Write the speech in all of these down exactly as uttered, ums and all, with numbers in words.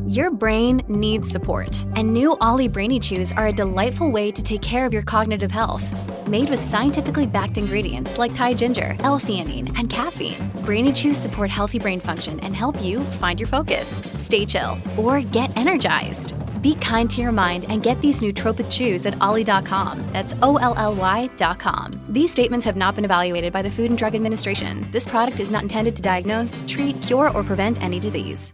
Your brain needs support, and new Ollie Brainy Chews are a delightful way to take care of your cognitive health. Made with scientifically backed ingredients like Thai ginger, L-theanine, and caffeine, Brainy Chews support healthy brain function and help you find your focus, stay chill, or get energized. Be kind to your mind and get these nootropic chews at ollie dot com. That's O L L Y dot com. These statements have not been evaluated by the Food and Drug Administration. This product is not intended to diagnose, treat, cure, or prevent any disease.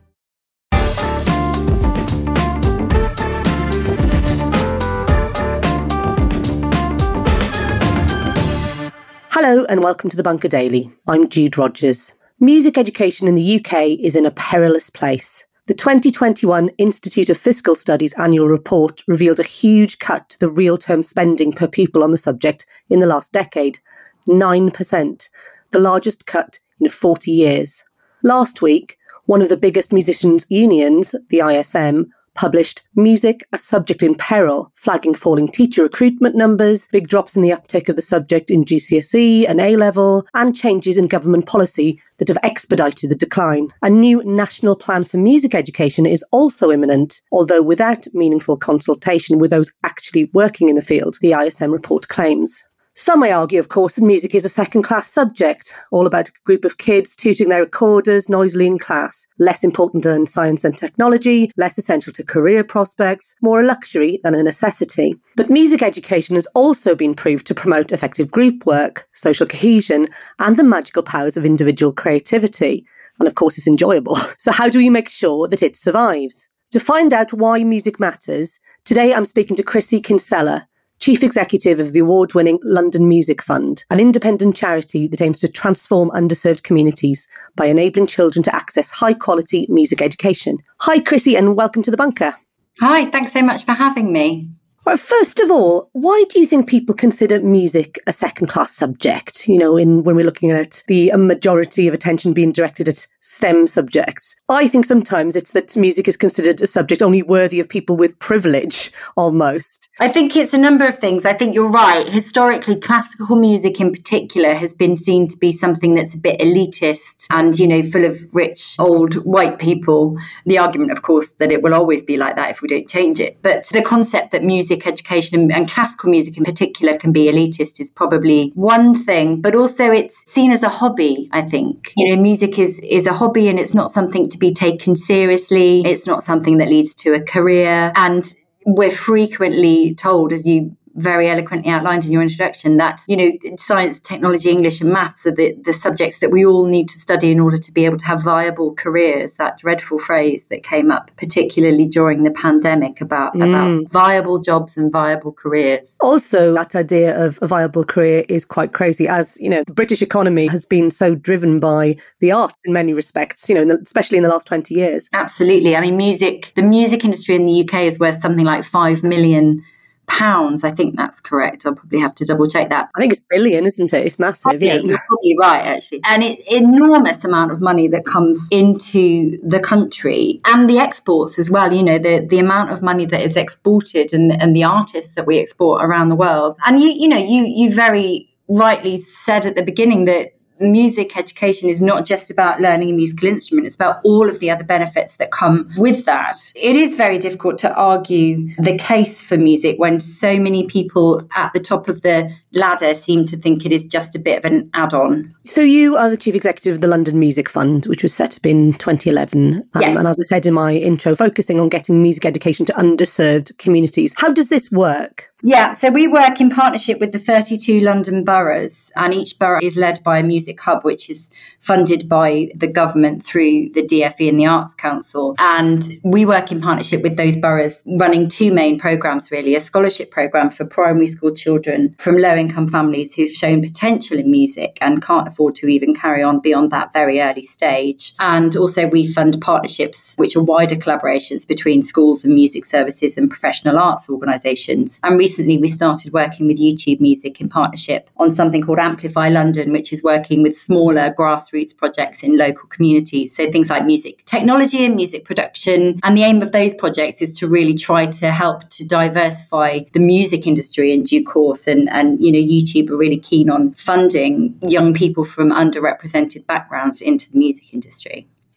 Hello and welcome to the Bunker Daily. I'm Jude Rogers. Music education in the U K is in a perilous place. The twenty twenty-one Institute of Fiscal Studies annual report revealed a huge cut to the real-term spending per pupil on the subject in the last decade, nine percent, the largest cut in forty years. Last week, one of the biggest musicians' unions, the I S M, published Music, a Subject in Peril, flagging falling teacher recruitment numbers, big drops in the uptake of the subject in G C S E and A-level, and changes in government policy that have expedited the decline. A new national plan for music education is also imminent, although without meaningful consultation with those actually working in the field, the I S M report claims. Some may argue, of course, that music is a second-class subject, all about a group of kids tooting their recorders noisily in class, less important than science and technology, less essential to career prospects, more a luxury than a necessity. But music education has also been proved to promote effective group work, social cohesion, and the magical powers of individual creativity. And of course, it's enjoyable. So how do we make sure that it survives? To find out why music matters, today I'm speaking to Chrissy Kinsella, Chief Executive of the award-winning London Music Fund, an independent charity that aims to transform underserved communities by enabling children to access high-quality music education. Hi, Chrissy, and welcome to The Bunker. Hi, thanks so much for having me. Well, first of all, why do you think people consider music a second-class subject? You know, in when we're looking at the majority of attention being directed at STEM subjects. I think sometimes it's that music is considered a subject only worthy of people with privilege, almost. I think it's a number of things. I think you're right. Historically, classical music in particular has been seen to be something that's a bit elitist and, you know, full of rich, old, white people. The argument, of course, that it will always be like that if we don't change it. But the concept that music education and classical music in particular can be elitist is probably one thing. But also it's seen as a hobby, I think. You know, music is, is a hobby and it's not something to be taken seriously. It's not something that leads to a career. And we're frequently told, as you very eloquently outlined in your introduction, that, you know, science, technology, English and maths are the, the subjects that we all need to study in order to be able to have viable careers. That dreadful phrase that came up, particularly during the pandemic, about, mm. about viable jobs and viable careers. Also, that idea of a viable career is quite crazy, as, you know, the British economy has been so driven by the arts in many respects, you know, in the, especially in the last twenty years. Absolutely. I mean, music, the music industry in the U K is worth something like five million pounds. I think that's correct. I'll probably have to double check that. I think it's billion, isn't it? It's massive. Probably, yeah. You're probably right, actually. And it's enormous amount of money that comes into the country and the exports as well. You know, the, the amount of money that is exported and, and the artists that we export around the world. And you, you know, you, you very rightly said at the beginning that music education is not just about learning a musical instrument, it's about all of the other benefits that come with that. It is very difficult to argue the case for music when so many people at the top of the ladder seem to think it is just a bit of an add-on. So you are the Chief Executive of the London Music Fund, which was set up in twenty eleven. Um, yes. And as I said in my intro, focusing on getting music education to underserved communities. How does this work? Yeah, so we work in partnership with the thirty-two London boroughs, and each borough is led by a music hub, which is funded by the government through the D F E and the Arts Council. And we work in partnership with those boroughs, running two main programmes, really, a scholarship programme for primary school children from low-income families who've shown potential in music and can't afford to even carry on beyond that very early stage. And also we fund partnerships, which are wider collaborations between schools and music services and professional arts organisations. And recently we started working with YouTube Music in partnership on something called Amplify London, which is working with smaller grassroots projects in local communities. So things like music technology and music production. And the aim of those projects is to really try to help to diversify the music industry in due course. And, and you know, YouTube are really keen on funding young people from underrepresented backgrounds into the music industry.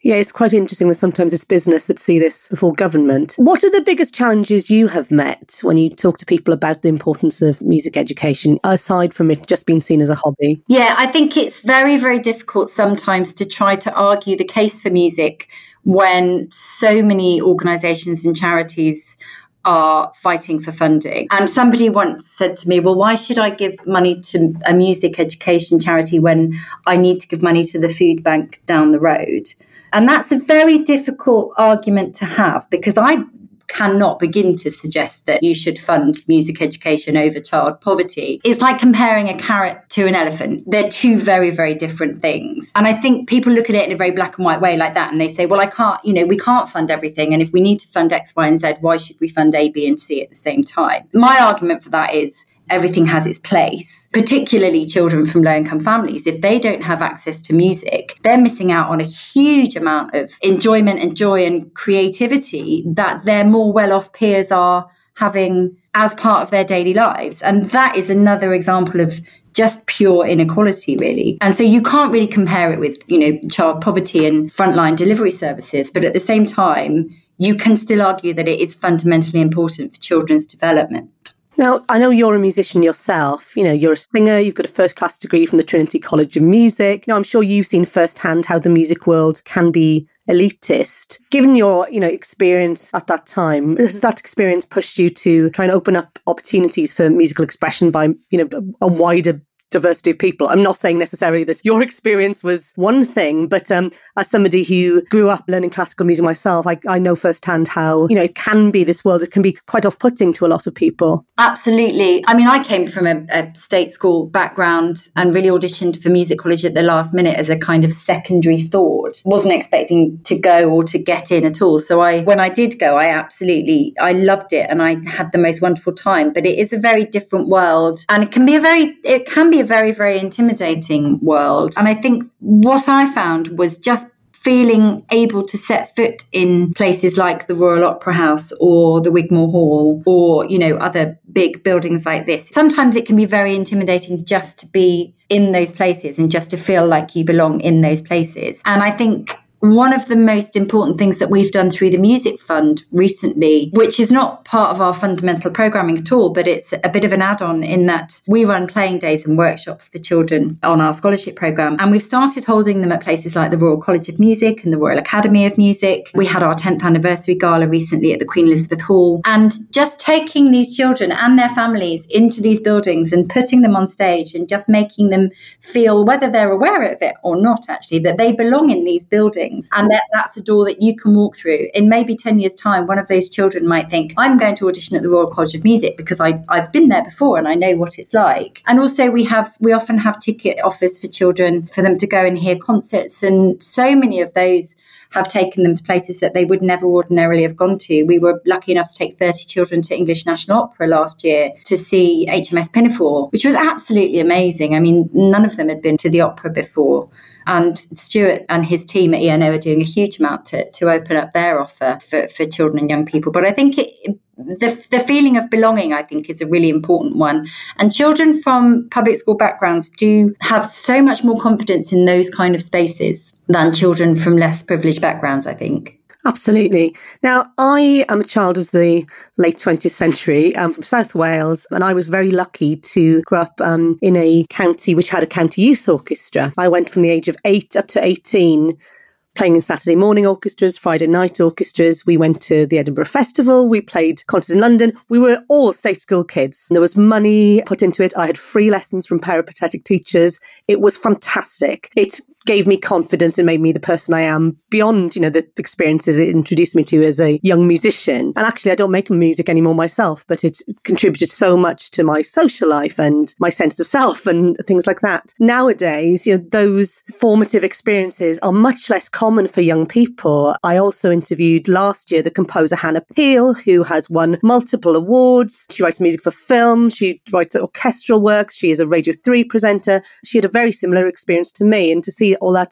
Yeah, it's quite interesting that sometimes it's business that see this before government. What are the biggest challenges you have met when you talk to people about the importance of music education, aside from it just being seen as a hobby? Yeah, I think it's very, very difficult sometimes to try to argue the case for music when so many organisations and charities are fighting for funding. And somebody once said to me, well, why should I give money to a music education charity when I need to give money to the food bank down the road? And that's a very difficult argument to have, because I cannot begin to suggest that you should fund music education over child poverty. It's like comparing a carrot to an elephant. They're two very, very different things. And I think people look at it in a very black and white way like that. And they say, well, I can't, you know, we can't fund everything. And if we need to fund X, Y, and Z, why should we fund A, B, and C at the same time? My argument for that is, everything has its place, particularly children from low-income families. If they don't have access to music, they're missing out on a huge amount of enjoyment and joy and creativity that their more well-off peers are having as part of their daily lives. And that is another example of just pure inequality, really. And so you can't really compare it with, you know, child poverty and frontline delivery services. But at the same time, you can still argue that it is fundamentally important for children's development. Now, I know you're a musician yourself. You know, you're a singer, you've got a first-class degree from the Trinity College of Music. Now, I'm sure you've seen firsthand how the music world can be elitist. Given your, you know, experience at that time, has that experience pushed you to try and open up opportunities for musical expression by, you know, a wider diversity of people? I'm not saying necessarily that your experience was one thing, but um, as somebody who grew up learning classical music myself, I, I know firsthand how, you know, it can be this world that can be quite off-putting to a lot of people. Absolutely. I mean, I came from a, a state school background and really auditioned for music college at the last minute as a kind of secondary thought. Wasn't expecting to go or to get in at all. So I, when I did go, I absolutely, I loved it and I had the most wonderful time. But it is a very different world, and it can be a very, it can be a very, very intimidating world. And I think what I found was just feeling able to set foot in places like the Royal Opera House or the Wigmore Hall or, you know, other big buildings like this. Sometimes it can be very intimidating just to be in those places and just to feel like you belong in those places. And I think one of the most important things that we've done through the Music Fund recently, which is not part of our fundamental programming at all, but it's a bit of an add-on in that we run playing days and workshops for children on our scholarship programme. And we've started holding them at places like the Royal College of Music and the Royal Academy of Music. We had our tenth anniversary gala recently at the Queen Elizabeth Hall. And just taking these children and their families into these buildings and putting them on stage and just making them feel, whether they're aware of it or not, actually, that they belong in these buildings. And that, that's a door that you can walk through. In maybe ten years' time, one of those children might think, I'm going to audition at the Royal College of Music because I, I've been there before and I know what it's like. And also we have we often have ticket offers for children for them to go and hear concerts. And so many of those have taken them to places that they would never ordinarily have gone to. We were lucky enough to take thirty children to English National Opera last year to see H M S Pinafore, which was absolutely amazing. I mean, none of them had been to the opera before. And Stuart and his team at E N O are doing a huge amount to, to open up their offer for, for children and young people. But I think it, the the feeling of belonging, I think, is a really important one. And children from public school backgrounds do have so much more confidence in those kind of spaces than children from less privileged backgrounds, I think. Absolutely. Now, I am a child of the late twentieth century. I'm from South Wales, and I was very lucky to grow up um, in a county which had a county youth orchestra. I went from the age of eight up to eighteen, playing in Saturday morning orchestras, Friday night orchestras. We went to the Edinburgh Festival. We played concerts in London. We were all state school kids. There was money put into it. I had free lessons from peripatetic teachers. It was fantastic. It gave me confidence and made me the person I am beyond, you know, the experiences it introduced me to as a young musician. And actually, I don't make music anymore myself, but it contributed so much to my social life and my sense of self and things like that. Nowadays, you know, those formative experiences are much less common for young people. I also interviewed last year the composer Hannah Peel, who has won multiple awards. She writes music for film. She writes orchestral works. She is a Radio three presenter. She had a very similar experience to me, and to see all that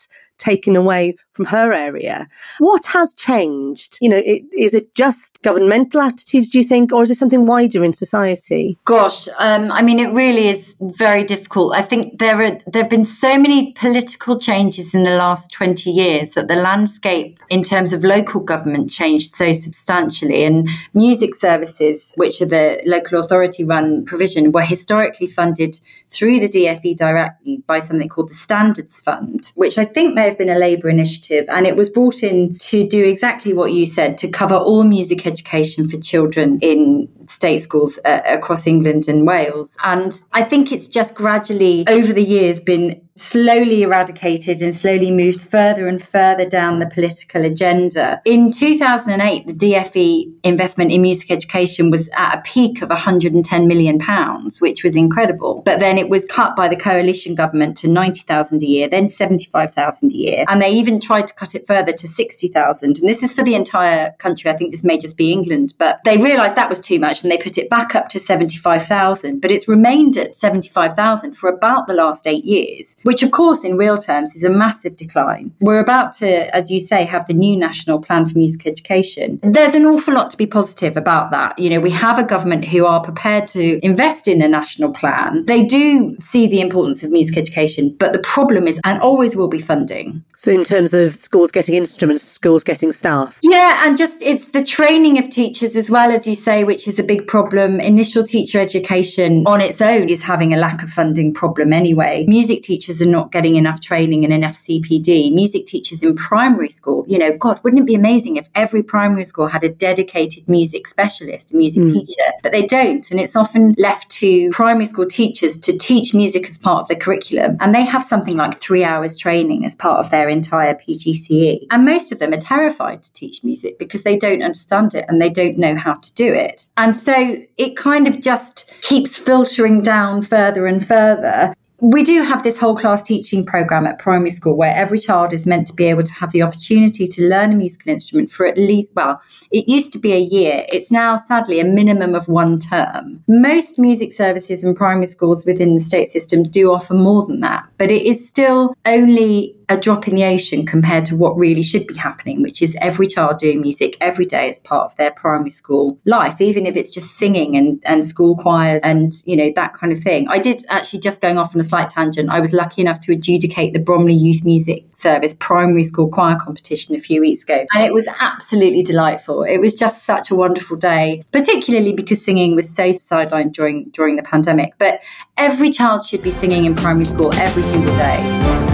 taken away from her area. What has changed? You know, it, is it just governmental attitudes, do you think, or is it something wider in society? Gosh, um, I mean, it really is very difficult. I think there are there have been so many political changes in the last twenty years that the landscape in terms of local government changed so substantially. And music services, which are the local authority run provision, were historically funded through the D F E directly by something called the Standards Fund, which I think may have been a Labour initiative. And it was brought in to do exactly what you said, to cover all music education for children in state schools uh, across England and Wales. And I think it's just gradually over the years been slowly eradicated and slowly moved further and further down the political agenda. In two thousand eight, the D F E investment in music education was at a peak of one hundred ten million pounds, which was incredible. But then it was cut by the coalition government to ninety thousand a year, then seventy-five thousand a year. And they even tried to cut it further to sixty thousand. And this is for the entire country. I think this may just be England. But they realised that was too much and they put it back up to seventy-five thousand. But it's remained at seventy-five thousand for about the last eight years. Which, of course, in real terms is a massive decline. We're about to, as you say, have the new National Plan for Music Education. There's an awful lot to be positive about that. You know, we have a government who are prepared to invest in a national plan. They do see the importance of music education, but the problem is, and always will be, funding. So in terms of schools getting instruments, schools getting staff? Yeah, and just it's the training of teachers as well, as you say, which is a big problem. Initial teacher education on its own is having a lack of funding problem anyway. Music teachers are not getting enough training and enough C P D. Music teachers in primary school, you know, God, wouldn't it be amazing if every primary school had a dedicated music specialist, a music mm. teacher? But they don't. And it's often left to primary school teachers to teach music as part of the curriculum. And they have something like three hours training as part of their entire P G C E. And most of them are terrified to teach music because they don't understand it and they don't know how to do it. And so it kind of just keeps filtering down further and further. We do have this whole class teaching programme at primary school where every child is meant to be able to have the opportunity to learn a musical instrument for at least, well, it used to be a year. It's now, sadly, a minimum of one term. Most music services and primary schools within the state system do offer more than that, but it is still only a drop in the ocean compared to what really should be happening, which is every child doing music every day as part of their primary school life, even if it's just singing and, and school choirs and, you know, that kind of thing. I did actually, just going off on a slight tangent, I was lucky enough to adjudicate the Bromley Youth Music Service primary school choir competition a few weeks ago. And it was absolutely delightful. It was just such a wonderful day, particularly because singing was so sidelined during, during the pandemic. But every child should be singing in primary school every single day.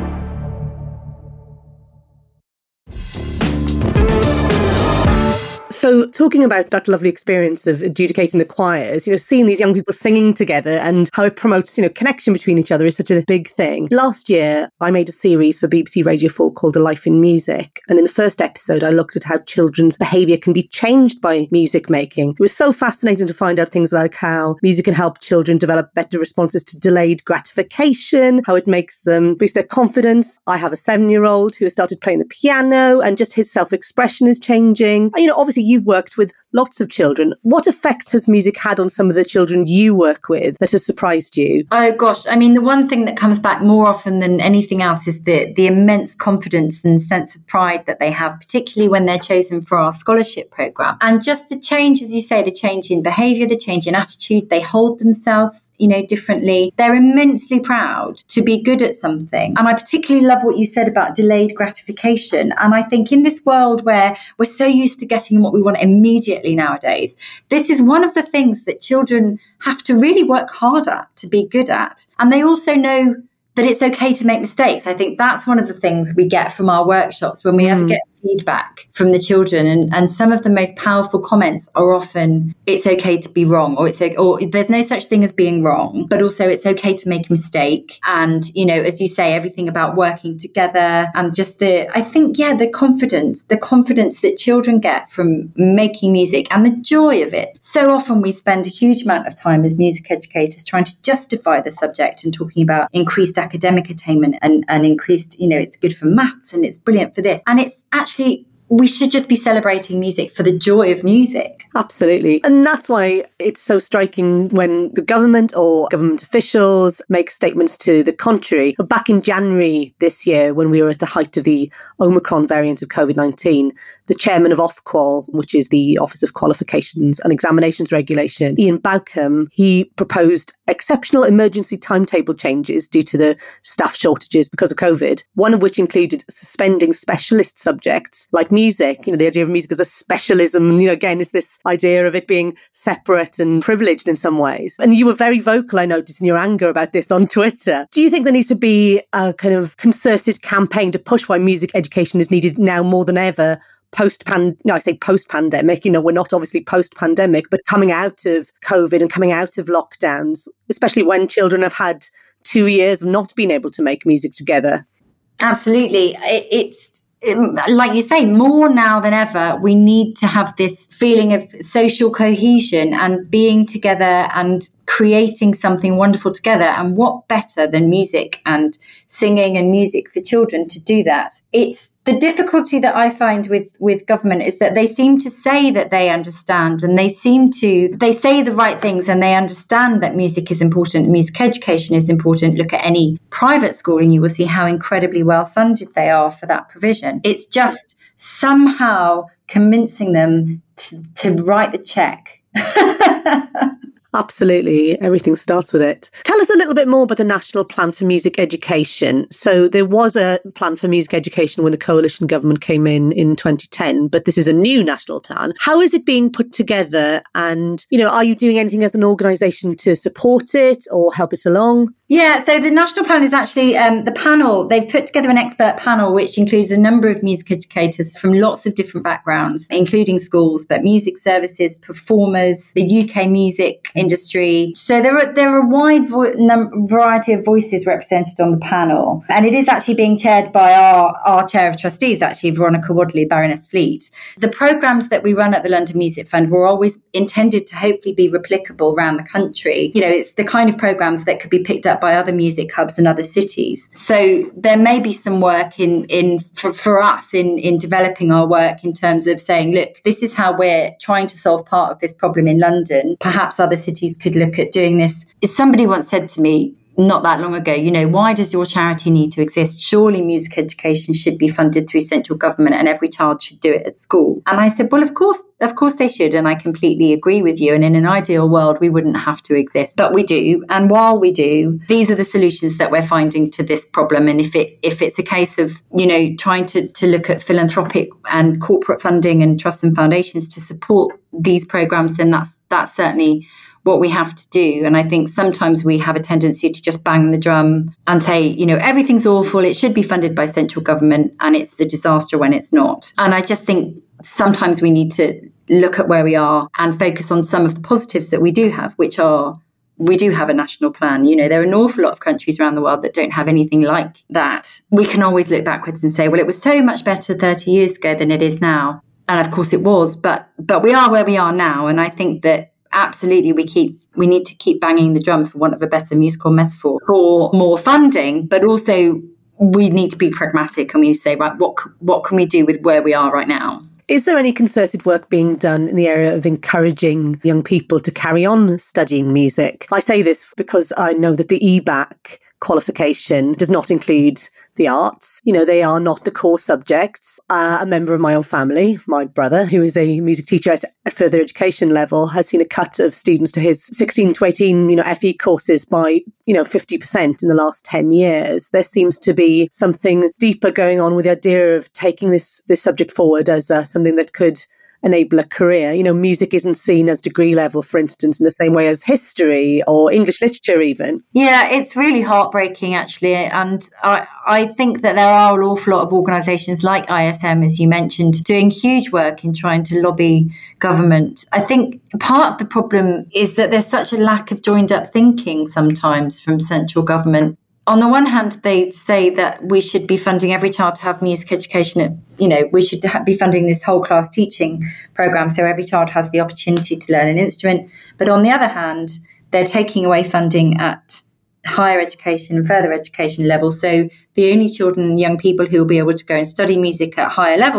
So talking about that lovely experience of adjudicating the choirs, you know, seeing these young people singing together and how it promotes, you know, connection between each other is such a big thing. Last year, I made a series for B B C Radio four called A Life in Music. And in the first episode, I looked at how children's behaviour can be changed by music making. It was so fascinating to find out things like how music can help children develop better responses to delayed gratification, how it makes them boost their confidence. I have a seven-year-old who has started playing the piano and just his self-expression is changing. You know, obviously, you've worked with lots of children. What effect has music had on some of the children you work with that has surprised you? Oh, gosh. I mean, the one thing that comes back more often than anything else is the, the immense confidence and sense of pride that they have, particularly when they're chosen for our scholarship programme. And just the change, as you say, the change in behaviour, the change in attitude, they hold themselves, you know, differently. They're immensely proud to be good at something. And I particularly love what you said about delayed gratification. And I think in this world where we're so used to getting what we want immediately nowadays, this is one of the things that children have to really work hard at to be good at. And they also know that it's okay to make mistakes. I think that's one of the things we get from our workshops when we mm. ever get feedback from the children, and, and some of the most powerful comments are often, it's okay to be wrong, or it's or there's no such thing as being wrong, but also it's okay to make a mistake. And, you know, as you say, everything about working together and just the, I think, yeah, the confidence, the confidence that children get from making music and the joy of it. So often we spend a huge amount of time as music educators trying to justify the subject and talking about increased academic attainment and, and increased, you know, it's good for maths and it's brilliant for this. And it's actually Actually, we should just be celebrating music for the joy of music. Absolutely. And that's why it's so striking when the government or government officials make statements to the contrary. Back in January this year, when we were at the height of the Omicron variant of COVID nineteen, the chairman of Ofqual, which is the Office of Qualifications and Examinations Regulation, Ian Bowcombe, he proposed exceptional emergency timetable changes due to the staff shortages because of COVID, one of which included suspending specialist subjects like music. You know, the idea of music as a specialism, you know, again, is this idea of it being separate and privileged in some ways. And you were very vocal, I noticed, in your anger about this on Twitter. Do you think there needs to be a kind of concerted campaign to push why music education is needed now more than ever? Post-pan, no, I say post-pandemic, you know, we're not obviously post-pandemic, but coming out of COVID and coming out of lockdowns, especially when children have had two years of not being able to make music together. Absolutely. It, it's it, like you say, more now than ever, we need to have this feeling of social cohesion and being together and creating something wonderful together. And what better than music and singing and music for children to do that? It's the difficulty that I find with, with government is that they seem to say that they understand, and they seem to, they say the right things, and they understand that music is important, music education is important. Look at any private school and you will see how incredibly well funded they are for that provision. It's just somehow convincing them to, to write the check. Absolutely. Everything starts with it. Tell us a little bit more about the National Plan for Music Education. So there was a plan for music education when the coalition government came in in twenty ten, but this is a new national plan. How is it being put together? And, you know, are you doing anything as an organisation to support it or help it along? Yeah, so the national plan is actually um, the panel. They've put together an expert panel, which includes a number of music educators from lots of different backgrounds, including schools, but music services, performers, the U K music industry. So there are there are a wide vo- num- variety of voices represented on the panel. And it is actually being chaired by our, our chair of trustees, actually, Veronica Wadley, Baroness Fleet. The programmes that we run at the London Music Fund were always intended to hopefully be replicable around the country. You know, it's the kind of programmes that could be picked up by other music hubs in other cities. So there may be some work in in for, for us in, in developing our work in terms of saying, look, this is how we're trying to solve part of this problem in London. Perhaps other cities could look at doing this. Somebody once said to me, not that long ago, you know, why does your charity need to exist? Surely music education should be funded through central government and every child should do it at school. And I said, well, of course, of course they should. And I completely agree with you. And in an ideal world, we wouldn't have to exist, but we do. And while we do, these are the solutions that we're finding to this problem. And if it if it's a case of, you know, trying to, to look at philanthropic and corporate funding and trusts and foundations to support these programs, then that's, that's certainly what we have to do. And I think sometimes we have a tendency to just bang the drum and say, you know, everything's awful, it should be funded by central government, and it's the disaster when it's not. And I just think sometimes we need to look at where we are and focus on some of the positives that we do have, which are, we do have a national plan. You know, there are an awful lot of countries around the world that don't have anything like that. We can always look backwards and say, well, it was so much better thirty years ago than it is now. And of course it was, but but we are where we are now. And I think that absolutely, we keep we need to keep banging the drum, for want of a better musical metaphor, for more funding, but also we need to be pragmatic and we say, right, what what can we do with where we are right now? Is there any concerted work being done in the area of encouraging young people to carry on studying music? I say this because I know that the E B A C qualification does not include the arts. You know, they are not the core subjects. Uh, a member of my own family, my brother, who is a music teacher at a further education level, has seen a cut of students to his sixteen to eighteen, you know, F E courses by, you know, fifty percent in the last ten years. There seems to be something deeper going on with the idea of taking this, this subject forward as uh, something that could enable a career. You know, music isn't seen as degree level, for instance, in the same way as history or English literature even. Yeah, it's really heartbreaking, actually. And I, I think that there are an awful lot of organisations like I S M, as you mentioned, doing huge work in trying to lobby government. I think part of the problem is that there's such a lack of joined up thinking sometimes from central government. On the one hand, they say that we should be funding every child to have music education. At, you know, we should ha- be funding this whole class teaching programme so every child has the opportunity to learn an instrument. But on the other hand, they're taking away funding at higher education and further education level. So the only children and young people who will be able to go and study music at higher level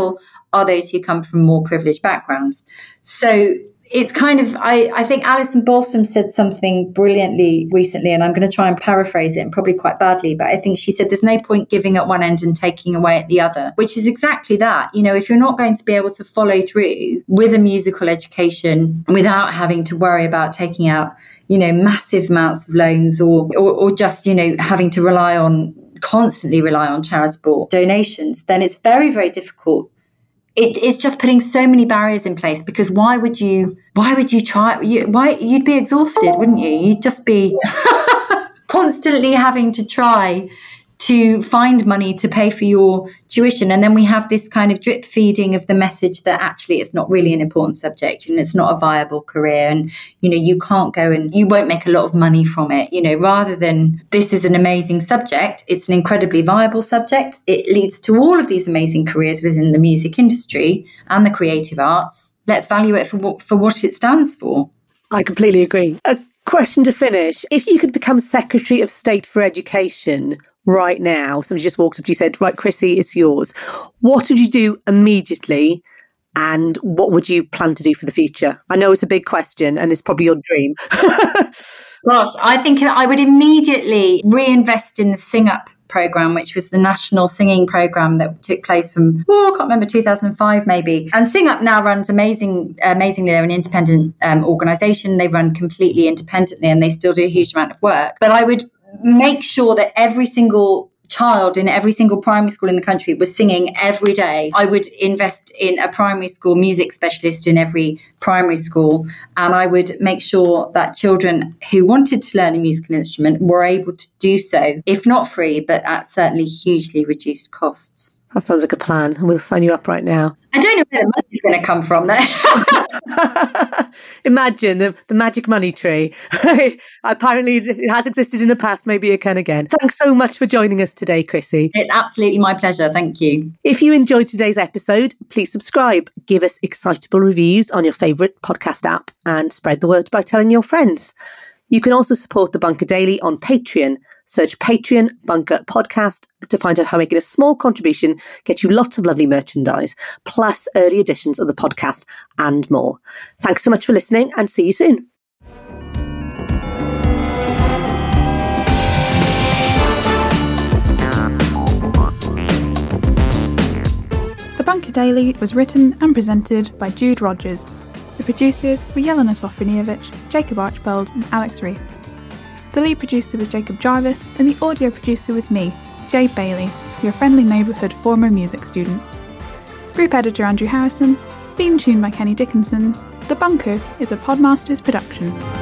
are those who come from more privileged backgrounds. So it's kind of, I, I think Alison Balsam said something brilliantly recently, and I'm going to try and paraphrase it, and probably quite badly, but I think she said there's no point giving at one end and taking away at the other, which is exactly that. You know, if you're not going to be able to follow through with a musical education without having to worry about taking out, you know, massive amounts of loans or, or, or just, you know, having to rely on, constantly rely on charitable donations, then it's very, very difficult. It, it's just putting so many barriers in place, because why would you, why would you try, you, why, you'd be exhausted, wouldn't you? You'd just be constantly having to try to find money to pay for your tuition. And then we have this kind of drip feeding of the message that actually it's not really an important subject and it's not a viable career. And, you know, you can't go and you won't make a lot of money from it, you know, rather than this is an amazing subject. It's an incredibly viable subject. It leads to all of these amazing careers within the music industry and the creative arts. Let's value it for what, for what it stands for. I completely agree. A question to finish. If you could become Secretary of State for Education right now, somebody just walked up to you and said, right, Chrissy, it's yours. What would you do immediately, and what would you plan to do for the future? I know it's a big question and it's probably your dream. Gosh, I think I would immediately reinvest in the Sing Up programme, which was the national singing programme that took place from, oh, I can't remember, two thousand five maybe. And Sing Up now runs amazing, amazingly. They're an independent um, organisation. They run completely independently and they still do a huge amount of work. But I would make sure that every single child in every single primary school in the country was singing every day. I would invest in a primary school music specialist in every primary school, and I would make sure that children who wanted to learn a musical instrument were able to do so, if not free, but at certainly hugely reduced costs. That sounds like a plan. We'll sign you up right now. I don't know where the money's going to come from, though. Imagine the, the magic money tree. Apparently it has existed in the past. Maybe it can again. Thanks so much for joining us today, Chrissy. It's absolutely my pleasure. Thank you. If you enjoyed today's episode, please subscribe, give us excitable reviews on your favourite podcast app, and spread the word by telling your friends. You can also support the Bunker Daily on Patreon. Search Patreon Bunker Podcast to find out how making a small contribution gets you lots of lovely merchandise, plus early editions of the podcast and more. Thanks so much for listening, and see you soon. The Bunker Daily was written and presented by Jude Rogers. The producers were Jelena Sofronievich, Jacob Archbold and Alex Rees. The lead producer was Jacob Jarvis, and the audio producer was me, Jay Bailey, your friendly neighbourhood former music student. Group editor Andrew Harrison, theme tune by Kenny Dickinson. The Bunker is a Podmasters production.